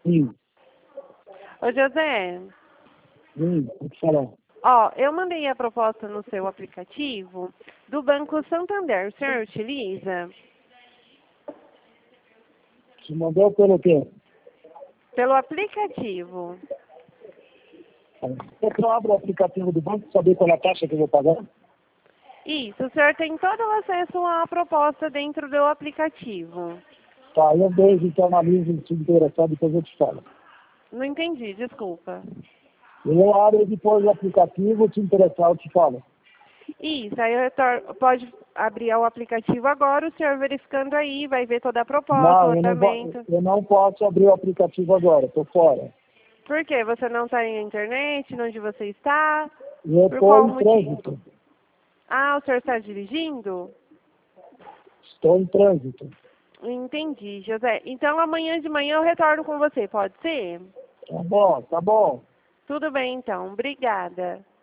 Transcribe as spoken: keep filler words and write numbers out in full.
Sim, Ô, José, sim, pode falar. ó, eu mandei a proposta no seu aplicativo do Banco Santander. O senhor utiliza? Você mandou pelo quê? Pelo aplicativo. Você que abre o aplicativo do banco saber qual é a taxa que eu vou pagar? Isso, o senhor tem todo o acesso à proposta dentro do aplicativo. Tá, eu vejo, então analiso se interessar, depois eu te falo. Não entendi, desculpa. Eu abro depois o aplicativo, se interessar, eu te falo. Isso, aí eu retor- pode abrir o aplicativo agora, o senhor verificando aí, vai ver toda a proposta, o Não, eu não, vou, orçamento. eu não posso abrir o aplicativo agora, estou fora. Por quê? Você não está na internet, onde você está? Eu Por estou qual em motivo? trânsito. Ah, o senhor está dirigindo? Estou em trânsito. Entendi, José. Então amanhã de manhã eu retorno com você, pode ser? Tá bom, tá bom. Tudo bem então, obrigada.